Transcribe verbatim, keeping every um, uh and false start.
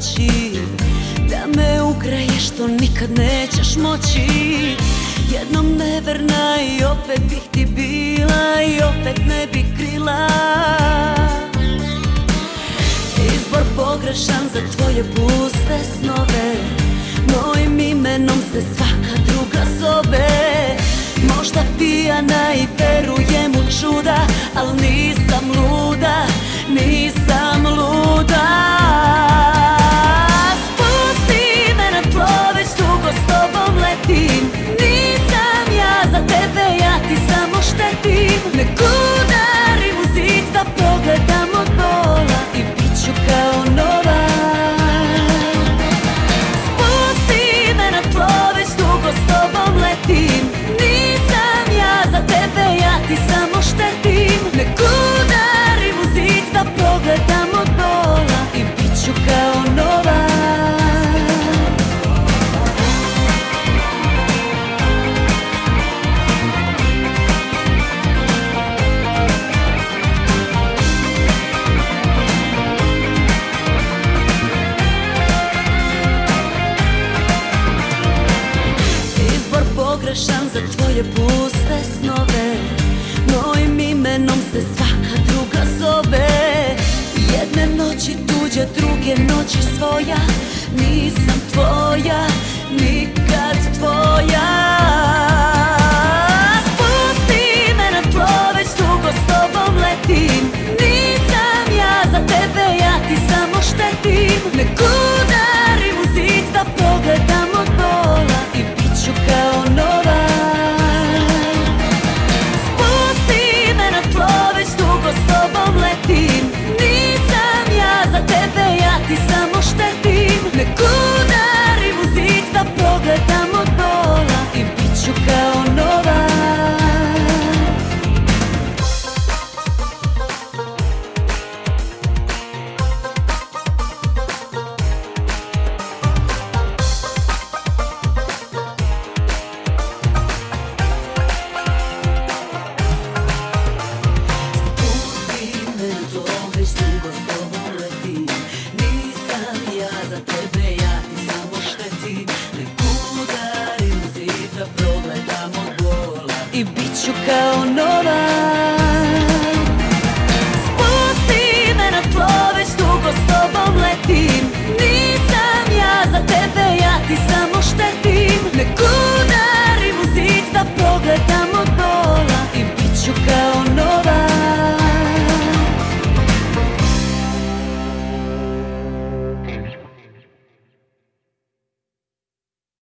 noći, da me ugreješ, što nikad nećeš moći. Jednom neverna i opet bih ti bila i opet ne bih krila. Izbor pogrešan za tvoje puste snove, mojim imenom se svaka druga zove. Možda pijana i verujem u čuda, al nisam luda, nisam luda. Spusti me na tlo, već dugo s tobom letim. Nisam ja za tebe, ja ti samo štetim. Ne udarim u zid da pogledam od bola i bit ću kao nova. Spusti me na tlo, već dugo s tobom letim. Nisam ja za tebe, ja ti samo štetim. Ne udarim u zid da pogledam od bola i bit ću kao nova. Pogrešan za tvoje puste snove, mojim imenom se svaka druga zove. Jedne noći tuđe, druge noći svoja. Nisam tvoja, nikad tvoja. Spusti me na tlo, već dugo s tobom letim. Nisam ja za tebe, ja ti samo štetim. Ne udarim u zid da pogledam od bola i bit ću kao nova. Spusti me na tlo, već dugo s tobom letim. Nisam ja za tebe, ja ti samo štetim. Ne udarim u zid da pogledam od bola i bit ću kao nova. I bit ću kao nova.